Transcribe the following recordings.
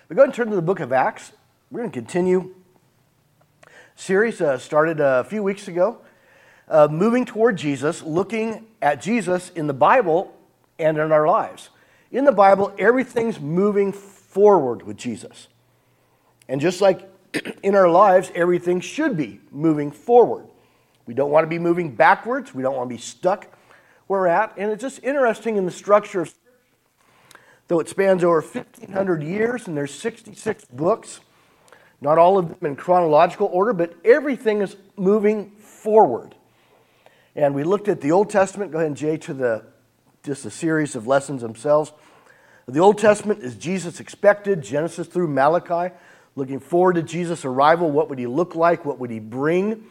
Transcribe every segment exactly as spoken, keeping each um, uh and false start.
We go ahead and turn to the book of Acts. We're going to continue a series uh, started a few weeks ago, uh, moving toward Jesus, looking at Jesus in the Bible and in our lives. In the Bible, everything's moving forward with Jesus. And just like in our lives, everything should be moving forward. We don't want to be moving backwards. We don't want to be stuck where we're at. And it's just interesting in the structure of Scripture. Though it spans over fifteen hundred years and there's sixty-six books, not all of them in chronological order, but everything is moving forward. And we looked at the Old Testament. Go ahead and Jay to the just a series of lessons themselves. The Old Testament is Jesus expected, Genesis through Malachi, looking forward to Jesus' arrival. What would he look like? What would he bring?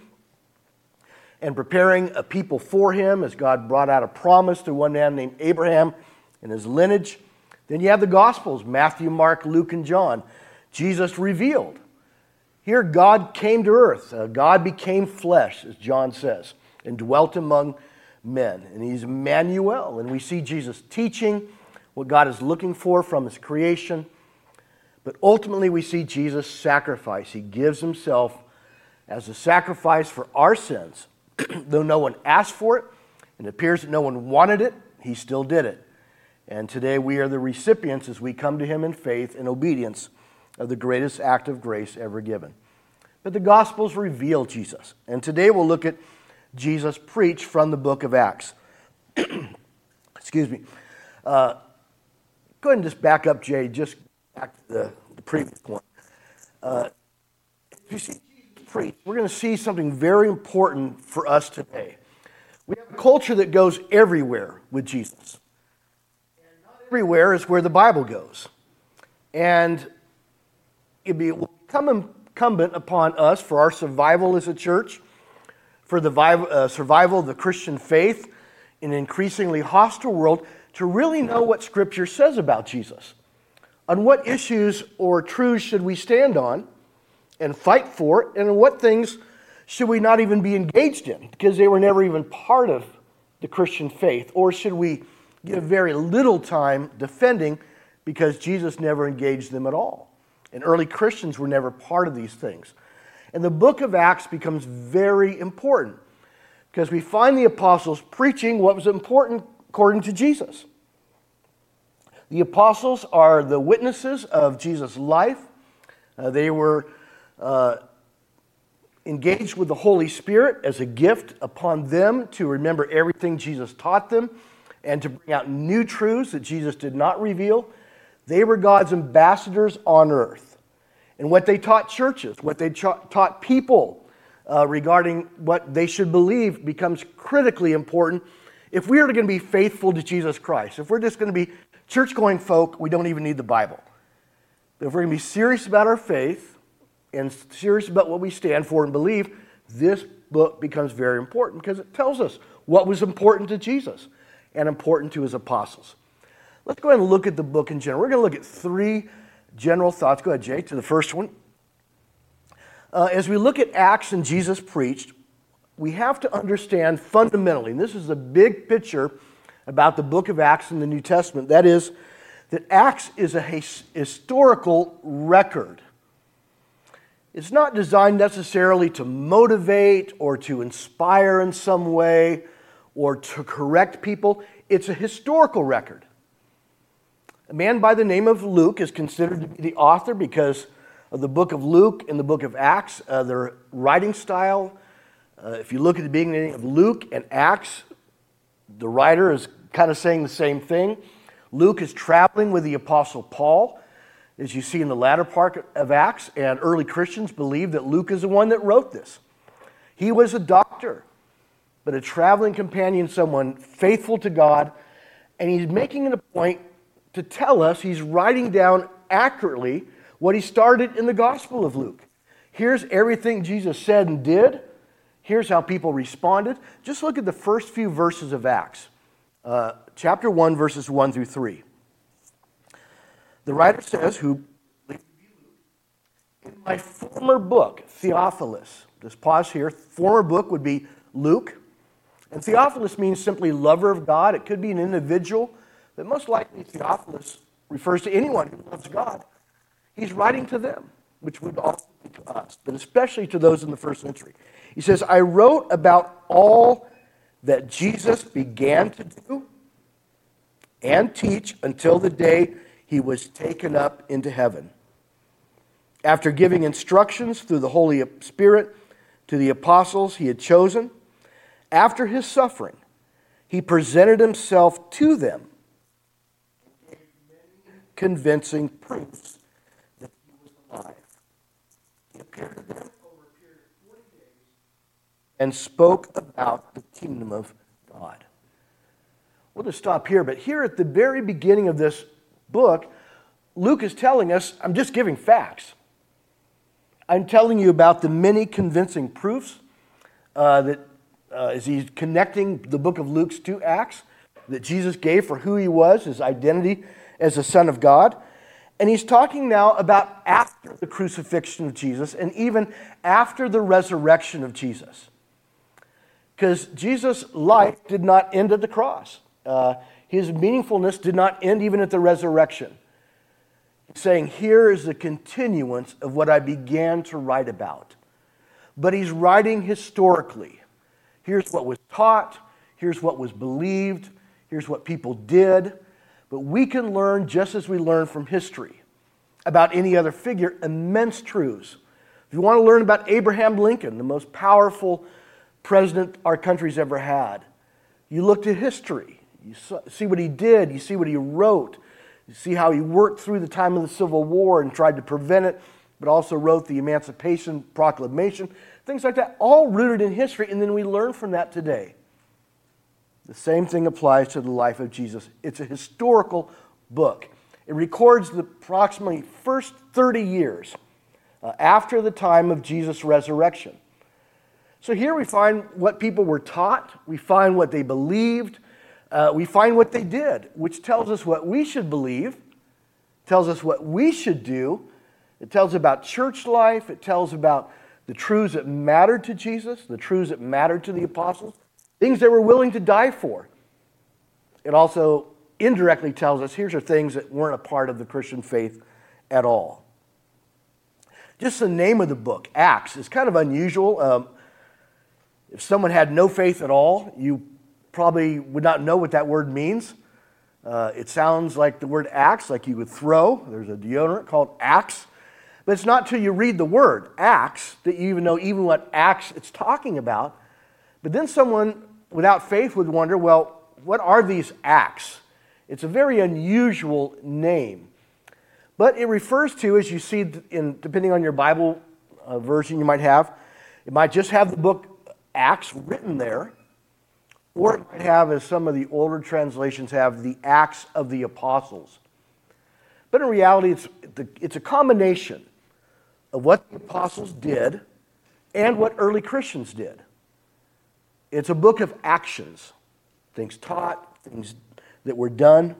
And preparing a people for him as God brought out a promise through one man named Abraham and his lineage. Then you have the Gospels, Matthew, Mark, Luke, and John. Jesus revealed. Here God came to earth. Uh, God became flesh, as John says, and dwelt among men. And he's Emmanuel. And we see Jesus teaching what God is looking for from his creation. But ultimately we see Jesus sacrifice. He gives himself as a sacrifice for our sins. Though no one asked for it, and it appears that no one wanted it, he still did it. And today we are the recipients as we come to him in faith and obedience of the greatest act of grace ever given. But the Gospels reveal Jesus. And today we'll look at Jesus preached from the book of Acts. Excuse me. Uh, go ahead and just back up, Jay, just back to the, the previous one. Uh, if you see Jesus preach, we're going to see something very important for us today. We have a culture that goes everywhere with Jesus. Everywhere is where the Bible goes. And it will become incumbent upon us for our survival as a church, for the uh, survival of the Christian faith in an increasingly hostile world, to really know what Scripture says about Jesus. On what issues or truths should we stand on and fight for, and what things should we not even be engaged in because they were never even part of the Christian faith, or should we give very little time defending because Jesus never engaged them at all. And early Christians were never part of these things. And the book of Acts becomes very important because we find the apostles preaching what was important according to Jesus. The apostles are the witnesses of Jesus' life. Uh, they were uh, engaged with the Holy Spirit as a gift upon them to remember everything Jesus taught them, and to bring out new truths that Jesus did not reveal. They were God's ambassadors on earth. And what they taught churches, what they cha- taught people uh, regarding what they should believe becomes critically important if we are going to be faithful to Jesus Christ. If we're just going to be church-going folk, we don't even need the Bible. But if we're going to be serious about our faith and serious about what we stand for and believe, this book becomes very important because it tells us what was important to Jesus and important to his apostles. Let's go ahead and look at the book in general. We're going to look at three general thoughts. Go ahead, Jay, to the first one. Uh, as we look at Acts and Jesus preached, we have to understand fundamentally, and this is a big picture about the book of Acts in the New Testament, that is, that Acts is a his- historical record. It's not designed necessarily to motivate or to inspire in some way, or to correct people. It's a historical record. A man by the name of Luke is considered to be the author because of the book of Luke and the book of Acts, uh, their writing style. Uh, if you look at the beginning of Luke and Acts, the writer is kind of saying the same thing. Luke is traveling with the Apostle Paul, as you see in the latter part of Acts, and early Christians believe that Luke is the one that wrote this. He was a doctor, but a traveling companion, someone faithful to God, and he's making it a point to tell us, he's writing down accurately what he started in the Gospel of Luke. Here's everything Jesus said and did. Here's how people responded. Just look at the first few verses of Acts, uh, chapter one, verses one through three. The writer says, who in my former book, Theophilus, just pause here, former book would be Luke. And Theophilus means simply lover of God. It could be an individual, but most likely Theophilus refers to anyone who loves God. He's writing to them, which would also be to us, but especially to those in the first century. He says, I wrote about all that Jesus began to do and teach until the day he was taken up into heaven. After giving instructions through the Holy Spirit to the apostles he had chosen, after his suffering, he presented himself to them, convincing proofs that he was alive. He appeared to them over a period of forty days and spoke about the kingdom of God. We'll just stop here, but here at the very beginning of this book, Luke is telling us, I'm just giving facts. I'm telling you about the many convincing proofs uh, that uh, as he's connecting the book of Luke's two Acts that Jesus gave for who he was, his identity as the Son of God. And he's talking now about after the crucifixion of Jesus and even after the resurrection of Jesus. Because Jesus' life did not end at the cross. Uh, his meaningfulness did not end even at the resurrection. He's saying, here is the continuance of what I began to write about. But he's writing historically. Here's what was taught. Here's what was believed. Here's what people did. But we can learn, just as we learn from history, about any other figure, immense truths. If you want to learn about Abraham Lincoln, the most powerful president our country's ever had, you look to history. You see what he did. You see what he wrote. You see how he worked through the time of the Civil War and tried to prevent it, but also wrote the Emancipation Proclamation, things like that, all rooted in history, and then we learn from that today. The same thing applies to the life of Jesus. It's a historical book. It records the approximately first thirty years uh, after the time of Jesus' resurrection. So here we find what people were taught, we find what they believed, uh, we find what they did, which tells us what we should believe, tells us what we should do. It tells about church life, it tells about the truths that mattered to Jesus, the truths that mattered to the apostles, things they were willing to die for. It also indirectly tells us here's are things that weren't a part of the Christian faith at all. Just the name of the book, Acts, is kind of unusual. Um, if someone had no faith at all, you probably would not know what that word means. Uh, it sounds like the word axe, like you would throw. There's a deodorant called Axe. But it's not till you read the word, Acts, that you even know even what Acts it's talking about. But then someone without faith would wonder, well, what are these Acts? It's a very unusual name. But it refers to, as you see, in depending on your Bible uh, version you might have, it might just have the book Acts written there, or it might have, as some of the older translations have, the Acts of the Apostles. But in reality, it's, it's a combination of what the apostles did and what early Christians did. It's a book of actions, things taught, things that were done.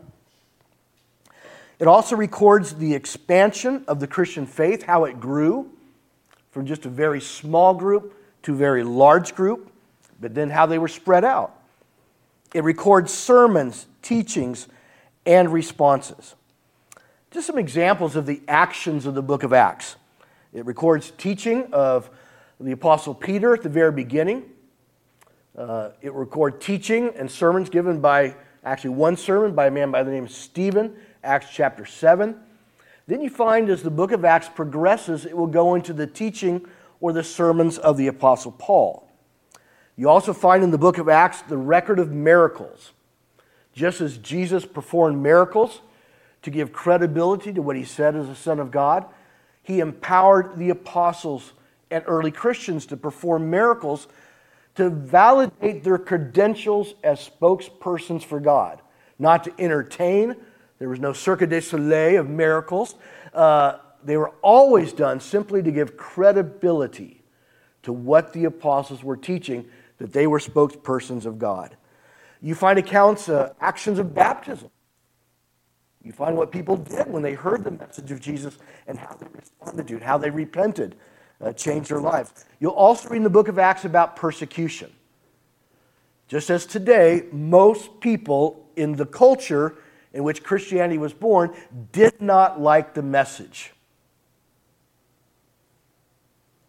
It also records the expansion of the Christian faith, how it grew from just a very small group to a very large group, but then how they were spread out. It records sermons, teachings, and responses. Just some examples of the actions of the book of Acts. It records teaching of the Apostle Peter at the very beginning. Uh, it records teaching and sermons given by, actually one sermon by a man by the name of Stephen, Acts chapter seven. Then you find as the book of Acts progresses, it will go into the teaching or the sermons of the Apostle Paul. You also find in the book of Acts the record of miracles. Just as Jesus performed miracles to give credibility to what he said as the Son of God, he empowered the apostles and early Christians to perform miracles to validate their credentials as spokespersons for God, not to entertain. There was no Cirque du Soleil of miracles. Uh, they were always done simply to give credibility to what the apostles were teaching, that they were spokespersons of God. You find accounts, uh, actions of baptism. You find what people did when they heard the message of Jesus and how they responded to it, how they repented, uh, changed their lives. You'll also read in the book of Acts about persecution. Just as today, most people in the culture in which Christianity was born did not like the message.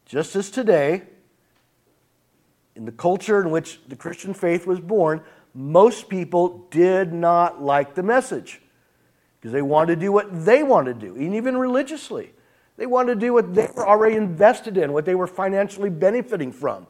Just as today, in the culture in which the Christian faith was born, most people did not like the message because they wanted to do what they wanted to do, and even religiously. They wanted to do what they were already invested in, what they were financially benefiting from.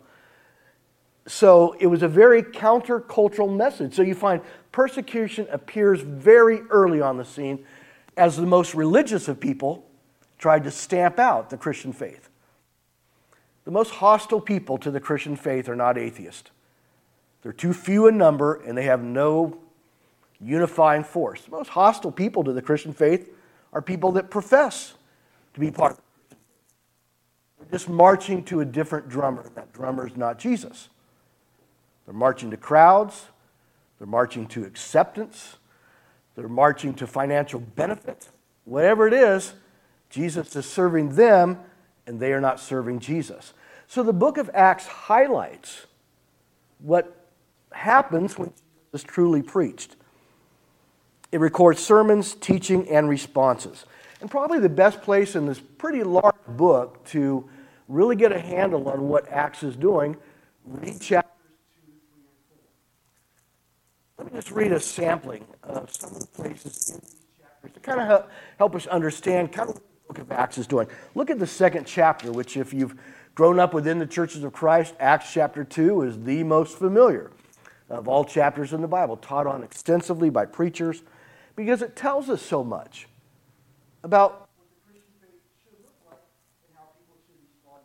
So it was a very countercultural message. So you find persecution appears very early on the scene as the most religious of people tried to stamp out the Christian faith. The most hostile people to the Christian faith are not atheists. They're too few in number and they have no unifying force. The most hostile people to the Christian faith are people that profess to be part of it. They're just marching to a different drummer. That drummer is not Jesus. They're marching to crowds. They're marching to acceptance. They're marching to financial benefit. Whatever it is, Jesus is serving them, and they are not serving Jesus. So the book of Acts highlights what happens when Jesus is truly preached. It records sermons, teaching, and responses. And probably the best place in this pretty large book to really get a handle on what Acts is doing, read chapters two, three, and four. Let me just read a sampling of some of the places in these chapters to kind of help, help us understand kind of what the book of Acts is doing. Look at the second chapter, which if you've grown up within the churches of Christ, Acts chapter two is the most familiar of all chapters in the Bible, taught on extensively by preachers, because it tells us so much about what the Christian faith should look like and how people should respond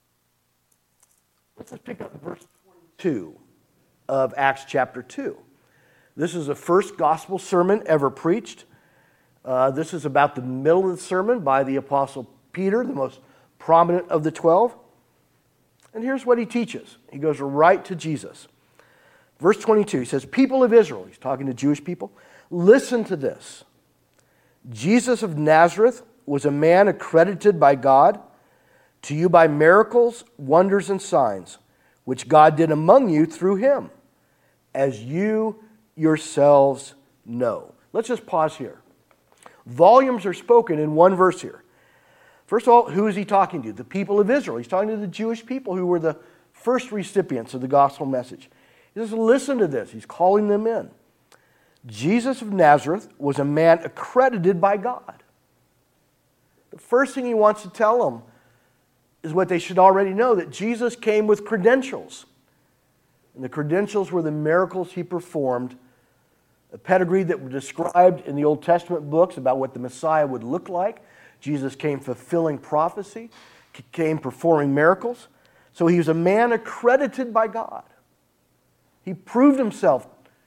to it. Let's just pick up verse twenty-two of Acts chapter two. This is the first gospel sermon ever preached. Uh, this is about the middle of the sermon by the Apostle Peter, the most prominent of the twelve. And here's what he teaches. He goes right to Jesus. Verse twenty-two, he says, "People of Israel," he's talking to Jewish people, "listen to this. Jesus of Nazareth was a man accredited by God to you by miracles, wonders, and signs, which God did among you through him, as you yourselves know." Let's just pause here. Volumes are spoken in one verse here. First of all, who is he talking to? The people of Israel. He's talking to the Jewish people who were the first recipients of the gospel message. He says, listen to this. He's calling them in. Jesus of Nazareth was a man accredited by God. The first thing he wants to tell them is what they should already know, that Jesus came with credentials. And the credentials were the miracles he performed, a pedigree that was described in the Old Testament books about what the Messiah would look like. Jesus came fulfilling prophecy, came performing miracles. So he was a man accredited by God. He proved himself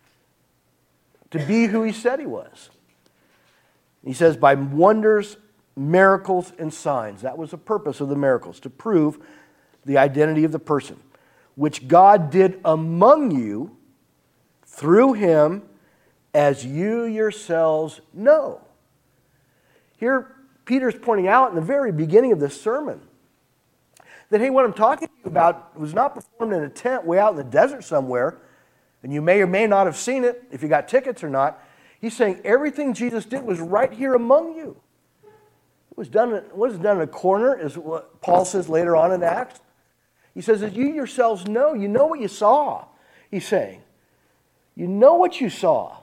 to be who he said he was. He says, by wonders, miracles, and signs. That was the purpose of the miracles, to prove the identity of the person, which God did among you through him, as you yourselves know. Here, Peter's pointing out in the very beginning of this sermon that, hey, what I'm talking to you about was not performed in a tent way out in the desert somewhere, and you may or may not have seen it if you got tickets or not. He's saying everything Jesus did was right here among you. It was done, it wasn't done in a corner, is what Paul says later on in Acts. He says, as you yourselves know, you know what you saw, he's saying. You know what you saw.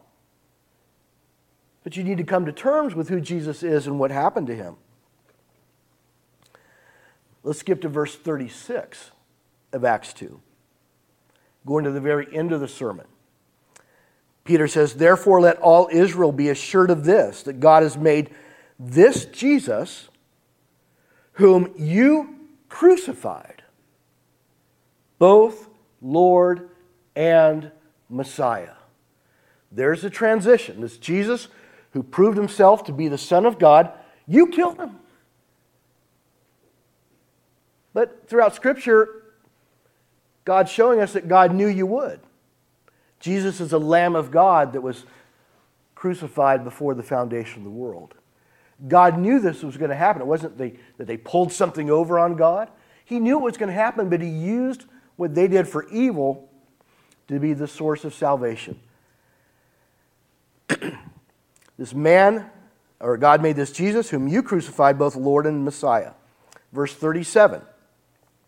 But you need to come to terms with who Jesus is and what happened to him. Let's skip to verse thirty-six of Acts two. Going to the very end of the sermon. Peter says, therefore let all Israel be assured of this, that God has made this Jesus, whom you crucified, both Lord and Messiah. There's a transition. This Jesus who proved himself to be the Son of God, you killed him. But throughout Scripture, God's showing us that God knew you would. Jesus is a Lamb of God that was crucified before the foundation of the world. God knew this was going to happen. It wasn't they, that they pulled something over on God. He knew it was going to happen, but he used what they did for evil to be the source of salvation. This man, or God made this Jesus, whom you crucified, both Lord and Messiah. Verse thirty-seven.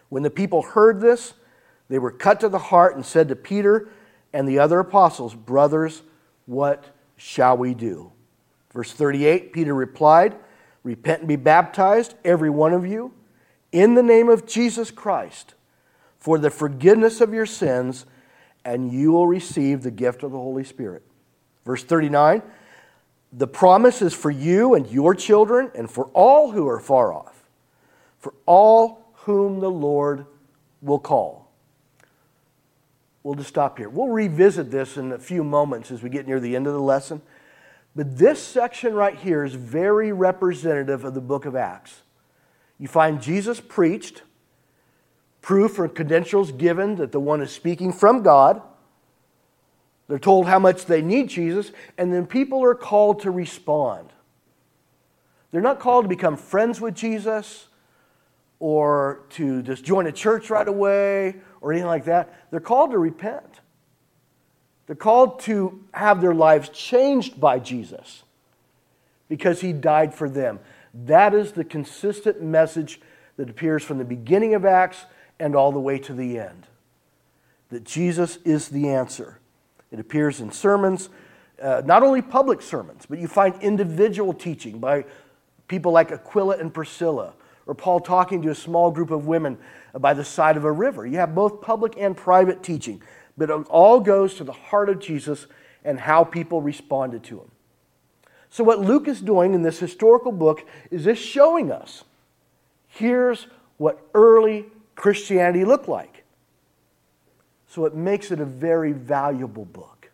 When the people heard this, they were cut to the heart and said to Peter and the other apostles, "Brothers, what shall we do?" Verse thirty-eight, Peter replied, "Repent and be baptized, every one of you, in the name of Jesus Christ, for the forgiveness of your sins, and you will receive the gift of the Holy Spirit." Verse thirty-nine, "The promise is for you and your children, and for all who are far off, for all whom the Lord will call." We'll just stop here. We'll revisit this in a few moments as we get near the end of the lesson. But this section right here is very representative of the book of Acts. You find Jesus preached, proof or credentials given that the one is speaking from God. They're told how much they need Jesus, and then people are called to respond. They're not called to become friends with Jesus or to just join a church right away or anything like that. They're called to repent. They're called to have their lives changed by Jesus because He died for them. That is the consistent message that appears from the beginning of Acts and all the way to the end. That Jesus is the answer. It appears in sermons, uh, not only public sermons, but you find individual teaching by people like Aquila and Priscilla, or Paul talking to a small group of women by the side of a river. You have both public and private teaching, but it all goes to the heart of Jesus and how people responded to Him. So what Luke is doing in this historical book is just showing us, here's what early Christianity looked like. So it makes it a very valuable book.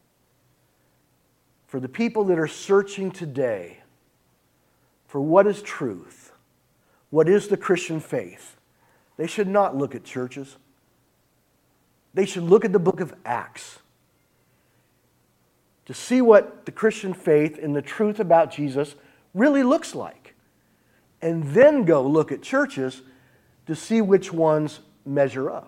For the people that are searching today for what is truth, what is the Christian faith, they should not look at churches. They should look at the book of Acts to see what the Christian faith and the truth about Jesus really looks like. And then go look at churches to see which ones measure up.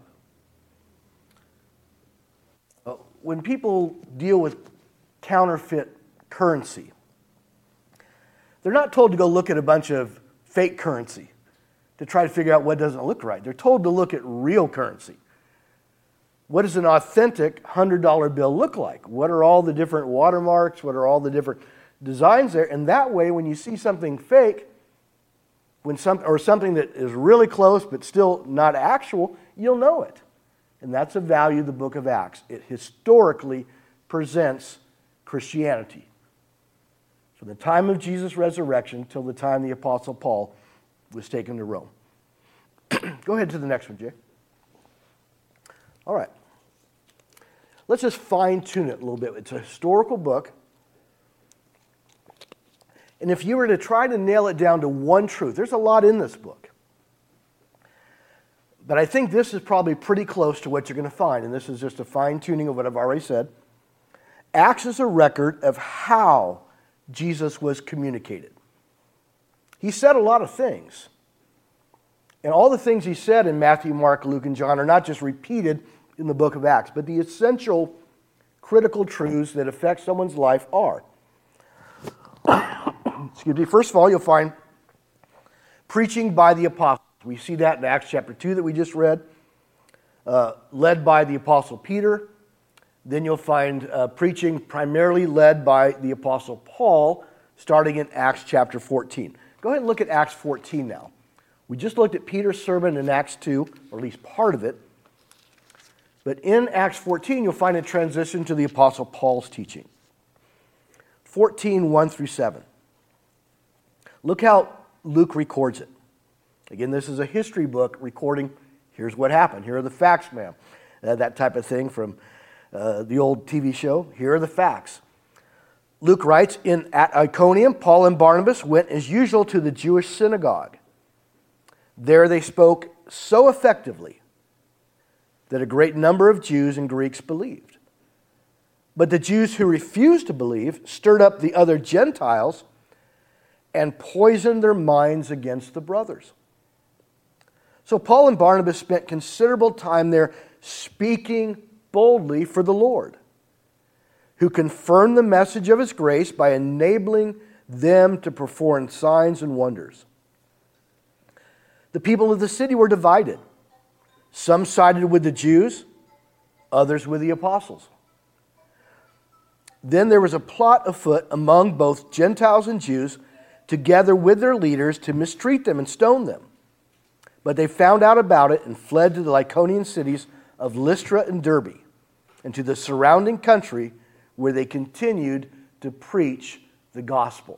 When people deal with counterfeit currency, they're not told to go look at a bunch of fake currency to try to figure out what doesn't look right. They're told to look at real currency. What does an authentic one hundred dollar bill look like? What are all the different watermarks? What are all the different designs there? And that way, when you see something fake, when some, or something that is really close but still not actual, you'll know it. And that's the value of the book of Acts. It historically presents Christianity. From the time of Jesus' resurrection till the time the Apostle Paul was taken to Rome. Go ahead to the next one, Jay. All right. Let's just fine-tune it a little bit. It's a historical book. And if you were to try to nail it down to one truth, there's a lot in this book. But I think this is probably pretty close to what you're going to find, and this is just a fine-tuning of what I've already said. Acts is a record of how Jesus was communicated. He said a lot of things. And all the things he said in Matthew, Mark, Luke, and John are not just repeated in the book of Acts, but the essential critical truths that affect someone's life are. Excuse me. First of all, you'll find preaching by the apostles. We see that in Acts chapter two that we just read, uh, led by the Apostle Peter. Then you'll find uh, preaching primarily led by the Apostle Paul, starting in Acts chapter fourteen. Go ahead and look at Acts fourteen now. We just looked at Peter's sermon in Acts two, or at least part of it. But in Acts fourteen, you'll find a transition to the Apostle Paul's teaching. fourteen, one through seven. Look how Luke records it. Again, this is a history book recording, here's what happened. Here are the facts, ma'am. Uh, that type of thing from uh, the old T V show. Here are the facts. Luke writes, in at Iconium, Paul and Barnabas went as usual to the Jewish synagogue. There they spoke so effectively that a great number of Jews and Greeks believed. But the Jews who refused to believe stirred up the other Gentiles and poisoned their minds against the brothers. So Paul and Barnabas spent considerable time there speaking boldly for the Lord, who confirmed the message of His grace by enabling them to perform signs and wonders. The people of the city were divided, Some sided with the Jews, others with the apostles. Then there was a plot afoot among both Gentiles and Jews, together with their leaders, to mistreat them and stone them. But they found out about it and fled to the Lycaonian cities of Lystra and Derbe, and to the surrounding country, where they continued to preach the gospel.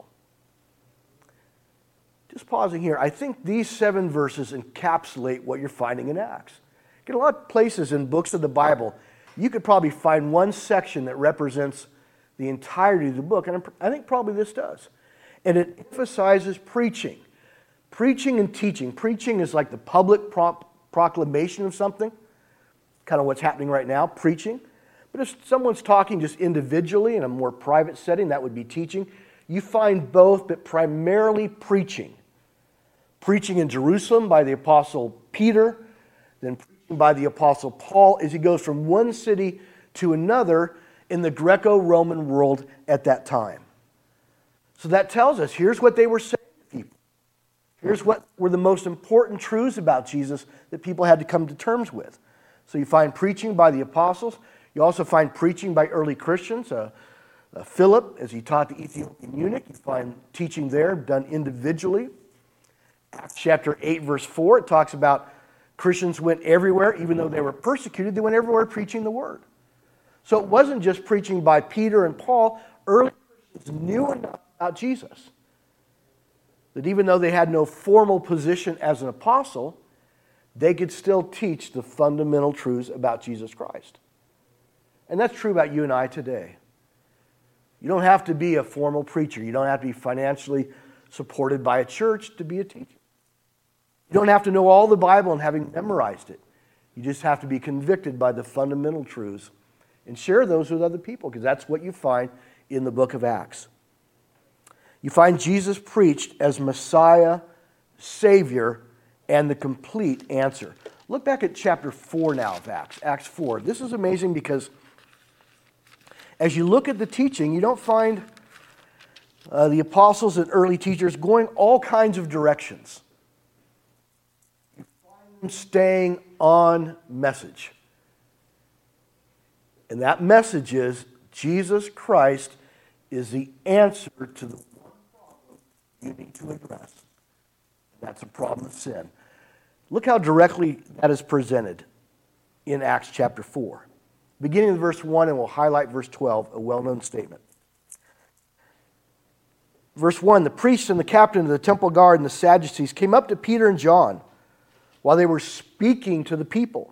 Just pausing here, I think these seven verses encapsulate what you're finding in Acts. In a lot of places in books of the Bible, you could probably find one section that represents the entirety of the book, and I think probably this does. And it emphasizes preaching. Preaching and teaching. Preaching is like the public pro- proclamation of something, kind of what's happening right now, preaching. But if someone's talking just individually in a more private setting, that would be teaching. You find both, but primarily preaching. Preaching in Jerusalem by the Apostle Peter, then preaching by the Apostle Paul as he goes from one city to another in the Greco-Roman world at that time. So that tells us, here's what they were saying to people. Here's what were the most important truths about Jesus that people had to come to terms with. So you find preaching by the apostles. You also find preaching by early Christians. Uh, uh, Philip, as he taught the Ethiopian eunuch, you find teaching there done individually. Acts chapter eight, verse four, it talks about Christians went everywhere, even though they were persecuted, they went everywhere preaching the word. So it wasn't just preaching by Peter and Paul. Early Christians knew enough about Jesus that even though they had no formal position as an apostle, they could still teach the fundamental truths about Jesus Christ. And that's true about you and I today. You don't have to be a formal preacher. You don't have to be financially supported by a church to be a teacher. You don't have to know all the Bible and having memorized it. You just have to be convicted by the fundamental truths and share those with other people, because that's what you find in the book of Acts. You find Jesus preached as Messiah, Savior, and the complete answer. Look back at chapter four now of Acts, Acts four. This is amazing because as you look at the teaching, you don't find uh, the apostles and early teachers going all kinds of directions. You find them staying on message. And that message is Jesus Christ is the answer to the one problem you need to address. That's a problem of sin. Look how directly that is presented in Acts chapter four. Beginning in verse one, and we'll highlight verse twelve, a well-known statement. Verse one, the priests and the captain of the temple guard and the Sadducees came up to Peter and John while they were speaking to the people.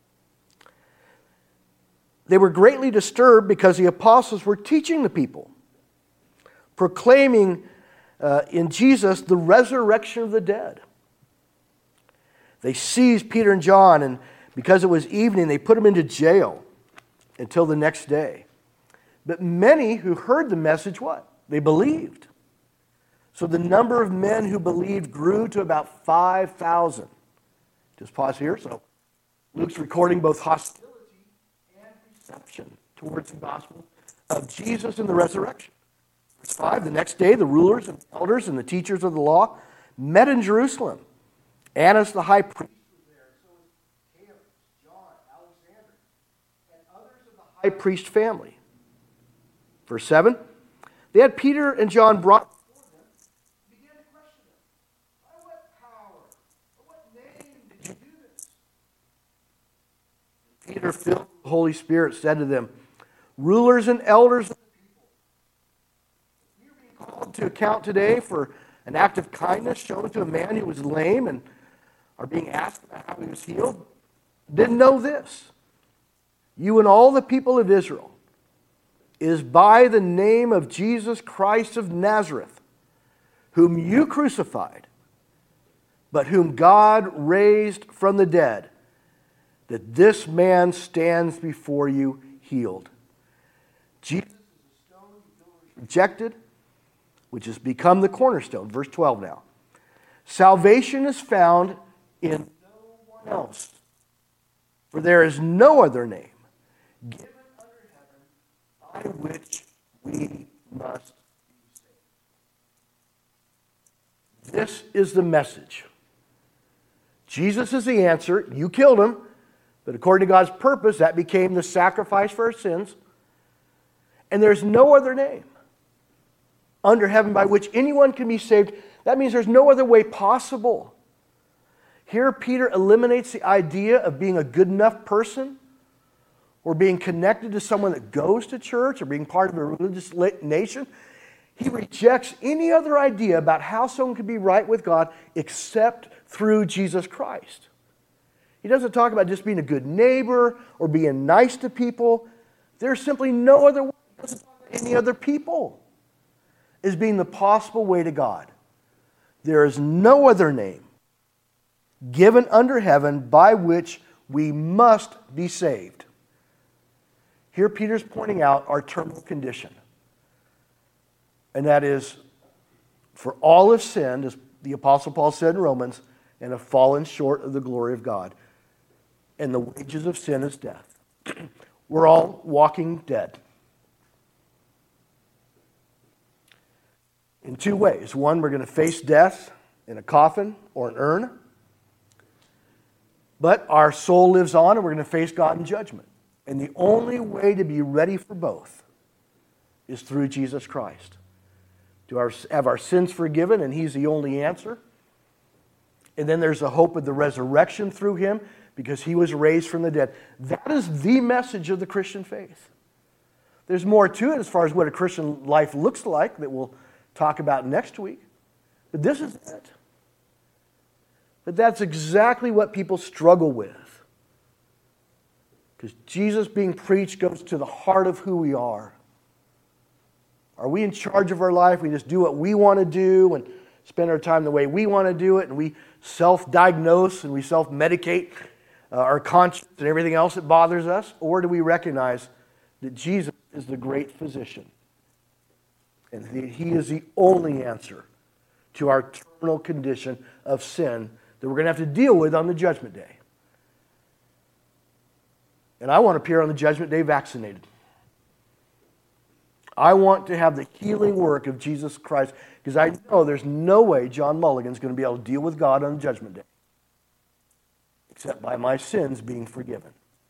They were greatly disturbed because the apostles were teaching the people, proclaiming uh, in Jesus the resurrection of the dead. They seized Peter and John, and because it was evening, they put them into jail until the next day. But many who heard the message, what? They believed. So the number of men who believed grew to about five thousand. Just pause here. So Luke's recording both hostility and reception towards the gospel of Jesus and the resurrection. Verse five, the next day the rulers and elders and the teachers of the law met in Jerusalem. Annas the high priest was there, so was Caiaphas, John, Alexander, and others of the high priest family. Verse seven, they had Peter and John brought before them and began to question them. By what power, or what name did you do this? Peter, filled with the Holy Spirit, said to them, rulers and elders of the people, we are being called to account today for an act of kindness shown to a man who was lame and are being asked about how he was healed. Didn't know this. You and all the people of Israel, it is by the name of Jesus Christ of Nazareth, whom you crucified, but whom God raised from the dead, that this man stands before you healed. Jesus is a stone the builders rejected, which has become the cornerstone. Verse twelve now. Salvation is found in no one else, for there is no other name given under heaven by which we must be saved. This is the message. Jesus is the answer. You killed him. But according to God's purpose, that became the sacrifice for our sins. And there's no other name under heaven by which anyone can be saved. That means there's no other way possible. Here, Peter eliminates the idea of being a good enough person or being connected to someone that goes to church or being part of a religious nation. He rejects any other idea about how someone can be right with God except through Jesus Christ. He doesn't talk about just being a good neighbor or being nice to people. There's simply no other way. He doesn't talk about any other people as being the possible way to God. There is no other name given under heaven by which we must be saved. Here Peter's pointing out our terminal condition. And that is, for all have sinned, as the Apostle Paul said in Romans, and have fallen short of the glory of God. And the wages of sin is death. We're all walking dead. In two ways. One, we're going to face death in a coffin or an urn. But our soul lives on and we're going to face God in judgment. And the only way to be ready for both is through Jesus Christ. To our, have our sins forgiven, and He's the only answer. And then there's the hope of the resurrection through Him because He was raised from the dead. That is the message of the Christian faith. There's more to it as far as what a Christian life looks like that we'll talk about next week. But this is it. But that's exactly what people struggle with. Because Jesus being preached goes to the heart of who we are. Are we in charge of our life? We just do what we want to do and spend our time the way we want to do it, and we self-diagnose and we self-medicate uh, our conscience and everything else that bothers us? Or do we recognize that Jesus is the great physician and that He is the only answer to our terminal condition of sin that we're going to have to deal with on the judgment day? And I want to appear on the judgment day vaccinated. I want to have the healing work of Jesus Christ because I know there's no way John Mulligan's going to be able to deal with God on the judgment day except by my sins being forgiven.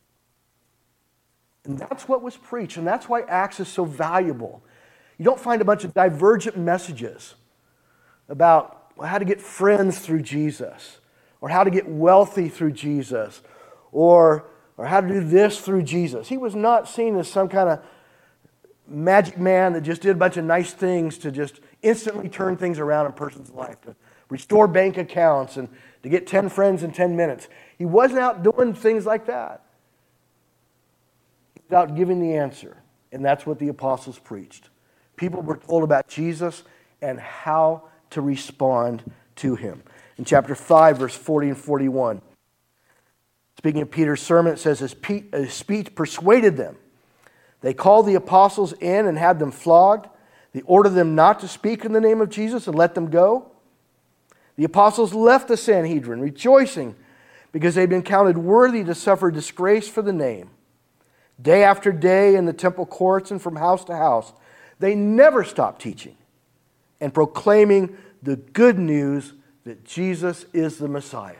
And that's what was preached, and that's why Acts is so valuable. You don't find a bunch of divergent messages about how to get friends through Jesus, or how to get wealthy through Jesus, or, or how to do this through Jesus. He was not seen as some kind of magic man that just did a bunch of nice things to just instantly turn things around in a person's life, to restore bank accounts and to get ten friends in ten minutes. He wasn't out doing things like that. He was out giving the answer. And that's what the apostles preached. People were told about Jesus and how to respond to Him. In chapter five, verse forty and forty-one, speaking of Peter's sermon, it says, his speech persuaded them. They called the apostles in and had them flogged. They ordered them not to speak in the name of Jesus and let them go. The apostles left the Sanhedrin, rejoicing because they'd been counted worthy to suffer disgrace for the name. Day after day in the temple courts and from house to house, they never stopped teaching and proclaiming the good news that Jesus is the Messiah.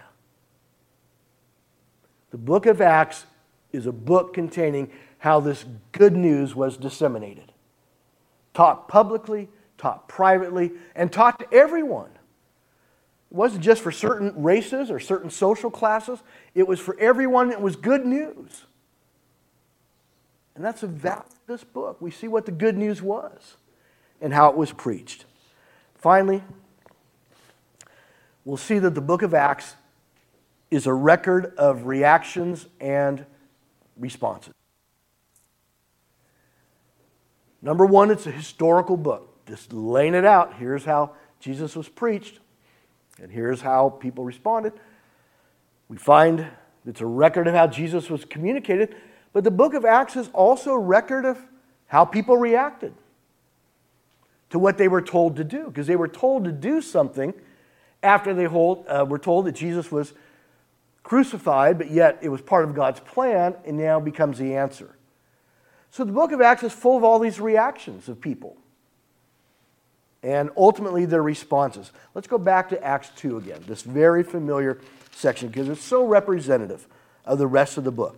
The book of Acts is a book containing how this good news was disseminated. Taught publicly, taught privately, and taught to everyone. It wasn't just for certain races or certain social classes. It was for everyone. It was good news. And that's the value of this book. We see what the good news was and how it was preached. Finally, we'll see that the book of Acts is a record of reactions and responses. Number one, it's a historical book. Just laying it out. Here's how Jesus was preached. And here's how people responded. We find it's a record of how Jesus was communicated. But the book of Acts is also a record of how people reacted to what they were told to do. Because they were told to do something after they hold, uh, were told that Jesus was crucified, but yet it was part of God's plan and now becomes the answer. So the book of Acts is full of all these reactions of people and ultimately their responses. Let's go back to Acts two again, this very familiar section, because it's so representative of the rest of the book.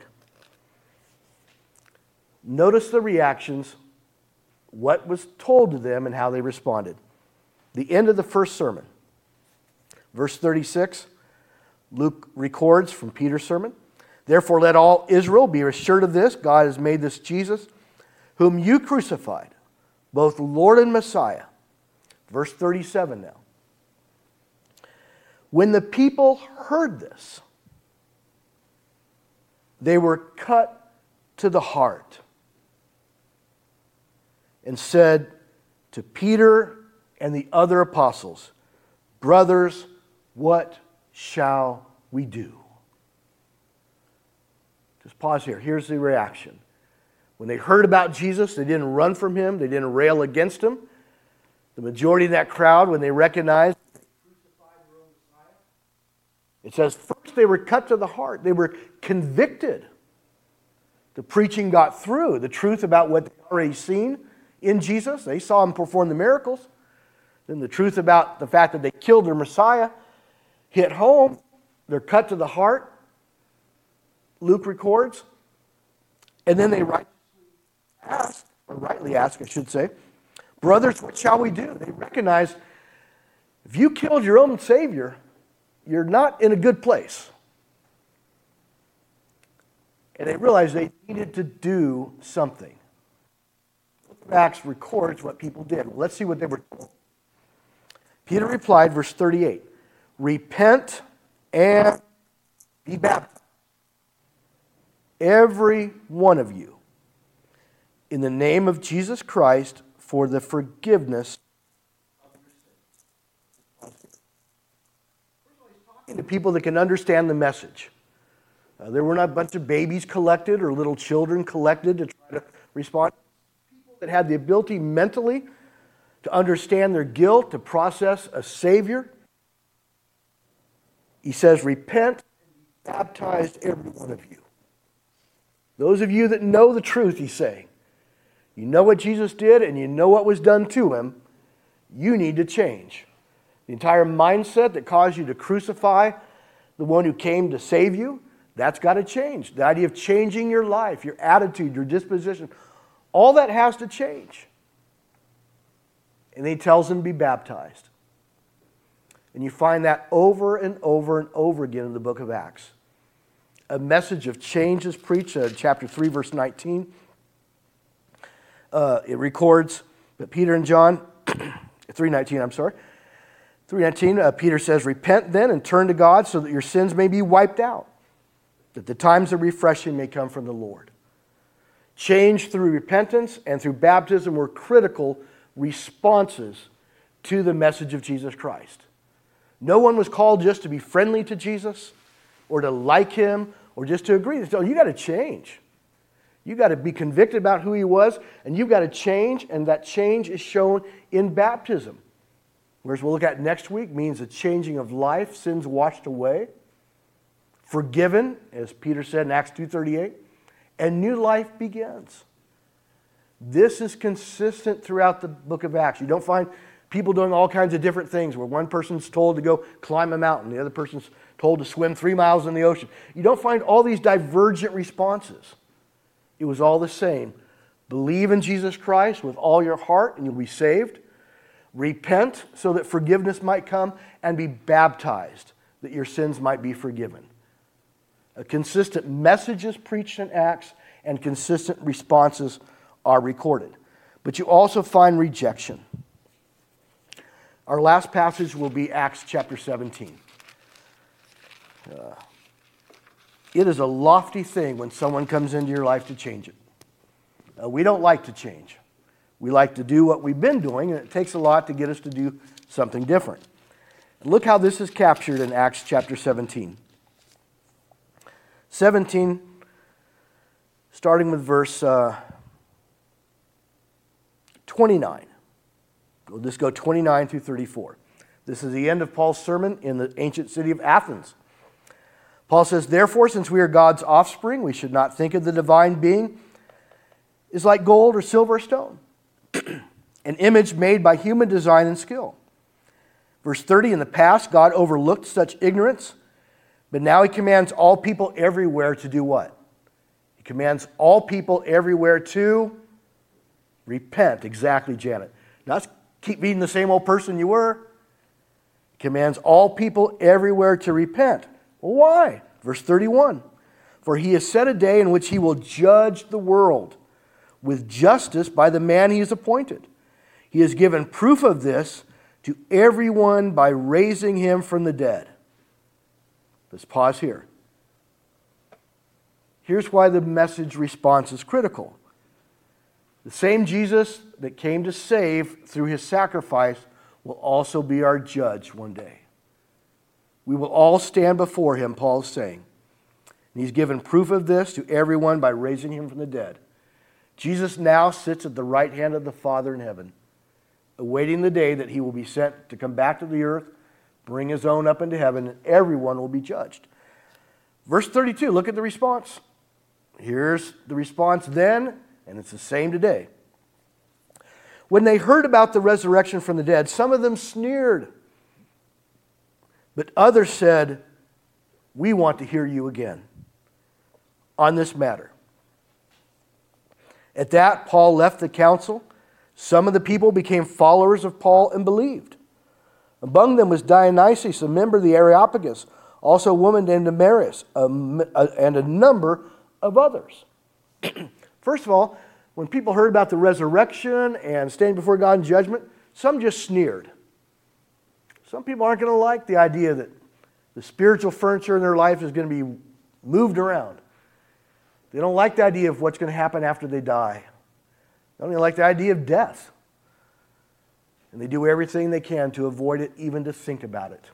Notice the reactions, what was told to them, and how they responded. The end of the first sermon. Verse thirty-six, Luke records from Peter's sermon. Therefore let all Israel be assured of this, God has made this Jesus, whom you crucified, both Lord and Messiah. Verse thirty-seven now. When the people heard this, they were cut to the heart and said to Peter and the other apostles, brothers, what shall we do? Just pause here. Here's the reaction. When they heard about Jesus, they didn't run from him. They didn't rail against him. The majority of that crowd, when they recognized they crucified their own Messiah, it says first they were cut to the heart. They were convicted. The preaching got through. The truth about what they'd already seen in Jesus. They saw him perform the miracles. Then the truth about the fact that they killed their Messiah hit home. They're cut to the heart. Luke records. And then they rightly ask, or rightly ask, I should say, brothers, what shall we do? They recognize if you killed your own Savior, you're not in a good place. And they realized they needed to do something. Acts records what people did. Well, let's see what they were told. Peter replied, verse thirty-eight, repent and be baptized, every one of you, in the name of Jesus Christ for the forgiveness of your sins. He's talking to people that can understand the message. Uh, there were not a bunch of babies collected or little children collected to try to respond. People that had the ability mentally to understand their guilt, to process a Savior. He says, repent and be baptized, every one of you. Those of you that know the truth, he's saying, you know what Jesus did and you know what was done to him, you need to change. The entire mindset that caused you to crucify the one who came to save you, that's got to change. The idea of changing your life, your attitude, your disposition, all that has to change. And he tells them to be baptized. And you find that over and over and over again in the book of Acts. A message of change is preached, uh, chapter three, verse nineteen. Uh, it records that Peter and John, three nineteen, I'm sorry. three nineteen, uh, Peter says, repent then and turn to God so that your sins may be wiped out, that the times of refreshing may come from the Lord. Change through repentance and through baptism were critical responses to the message of Jesus Christ. No one was called just to be friendly to Jesus or to like him or just to agree. So you got to change. You got to be convicted about who he was, and you've got to change, and that change is shown in baptism. Whereas we'll look at next week means a changing of life, sins washed away, forgiven, as Peter said in Acts two thirty-eight, and new life begins. This is consistent throughout the book of Acts. You don't find people doing all kinds of different things where one person's told to go climb a mountain, the other person's told to swim three miles in the ocean. You don't find all these divergent responses. It was all the same. Believe in Jesus Christ with all your heart and you'll be saved. Repent so that forgiveness might come, and be baptized that your sins might be forgiven. A consistent message is preached in Acts, and consistent responses are recorded. But you also find rejection. Our last passage will be Acts chapter seventeen. Uh, it is a lofty thing when someone comes into your life to change it. Uh, we don't like to change. We like to do what we've been doing, and it takes a lot to get us to do something different. And look how this is captured in Acts chapter seventeen. seventeen, starting with verse uh, twenty-nine. We'll just go twenty-nine through thirty-four. This is the end of Paul's sermon in the ancient city of Athens. Paul says, therefore, since we are God's offspring, we should not think of the divine being is like gold or silver or stone, an image made by human design and skill. Verse thirty, in the past, God overlooked such ignorance, But now he commands all people everywhere to do what? He commands all people everywhere to repent. Exactly, Janet. Not keep being the same old person you were. He commands all people everywhere to repent. Well, why? Verse thirty-one. For he has set a day in which he will judge the world with justice by the man he has appointed. He has given proof of this to everyone by raising him from the dead. Let's pause here. Here's why the message response is critical. The same Jesus that came to save through his sacrifice will also be our judge one day. We will all stand before him, Paul is saying. And he's given proof of this to everyone by raising him from the dead. Jesus now sits at the right hand of the Father in heaven, awaiting the day that he will be sent to come back to the earth, bring his own up into heaven, and everyone will be judged. Verse thirty-two, look at the response. Here's the response then, and it's the same today. When they heard about the resurrection from the dead, some of them sneered, but others said, "We want to hear you again on this matter." At that, Paul left the council. Some of the people became followers of Paul and believed. Among them was Dionysius, a member of the Areopagus, also a woman named Damaris, and a number of others. First of all, when people heard about the resurrection and standing before God in judgment, some just sneered. Some people aren't going to like the idea that the spiritual furniture in their life is going to be moved around. They don't like the idea of what's going to happen after they die. They don't even like the idea of death. And they do everything they can to avoid it, even to think about it.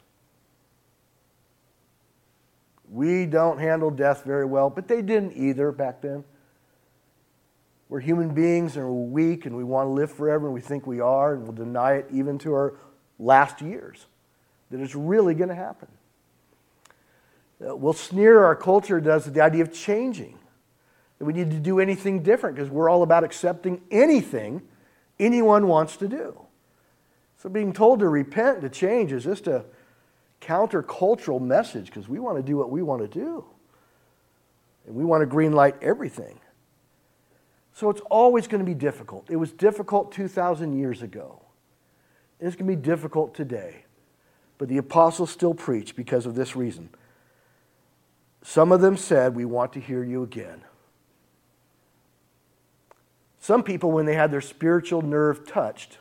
We don't handle death very well, but they didn't either back then. We're human beings and we're weak and we want to live forever and we think we are, and we'll deny it even to our last years, that it's really going to happen. We'll sneer, our culture does, at the idea of changing. That we need to do anything different because we're all about accepting anything anyone wants to do. So being told to repent, to change, is just a countercultural message because we want to do what we want to do. And we want to green light everything. So it's always going to be difficult. It was difficult two thousand years ago. It's going to be difficult today. But the apostles still preach because of this reason. Some of them said, "We want to hear you again." Some people, when they had their spiritual nerve touched,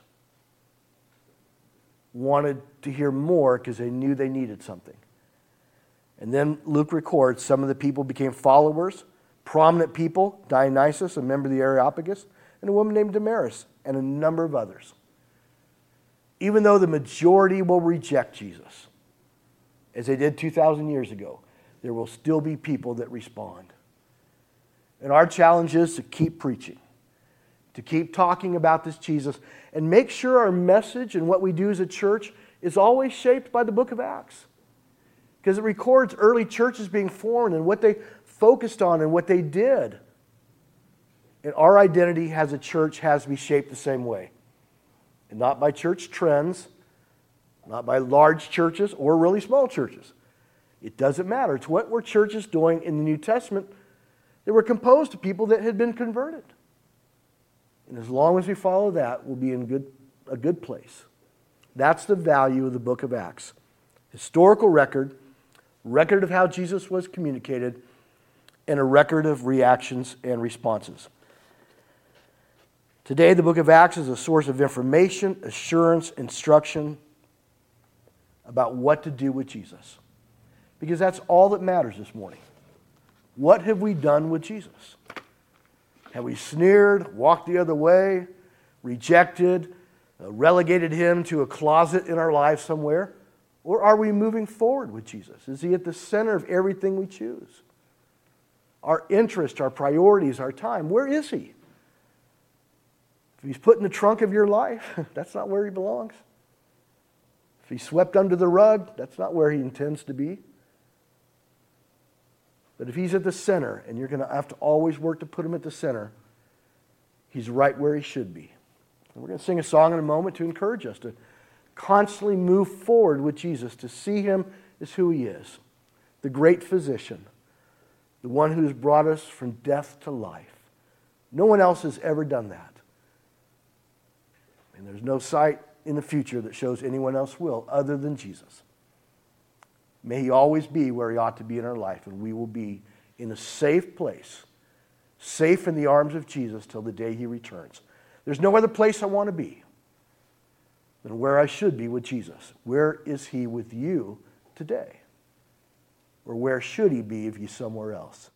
wanted to hear more because they knew they needed something. And then Luke records some of the people became followers, prominent people, Dionysius, a member of the Areopagus, and a woman named Damaris, and a number of others. Even though the majority will reject Jesus, as they did two thousand years ago, there will still be people that respond. And our challenge is to keep preaching, to keep talking about this Jesus, and make sure our message and what we do as a church is always shaped by the book of Acts. Because it records early churches being formed and what they focused on and what they did. And our identity as a church has to be shaped the same way. And not by church trends, not by large churches or really small churches. It doesn't matter. It's what were churches doing in the New Testament that were composed of people that had been converted. And as long as we follow that, we'll be in good, a good place. That's the value of the book of Acts. Historical record, record of how Jesus was communicated, and a record of reactions and responses. Today, the book of Acts is a source of information, assurance, instruction about what to do with Jesus. Because that's all that matters this morning. What have we done with Jesus? Have we sneered, walked the other way, rejected, uh, relegated him to a closet in our lives somewhere? Or are we moving forward with Jesus? Is he at the center of everything we choose? Our interest, our priorities, our time, where is he? If he's put in the trunk of your life, that's not where he belongs. If he's swept under the rug, that's not where he intends to be. But if he's at the center, and you're going to have to always work to put him at the center, he's right where he should be. And we're going to sing a song in a moment to encourage us to constantly move forward with Jesus, to see him as who he is, the great physician, the one who's brought us from death to life. No one else has ever done that. And there's no sight in the future that shows anyone else will other than Jesus. May he always be where he ought to be in our life, and we will be in a safe place, safe in the arms of Jesus till the day he returns. There's no other place I want to be than where I should be with Jesus. Where is he with you today? Or where should he be if he's somewhere else?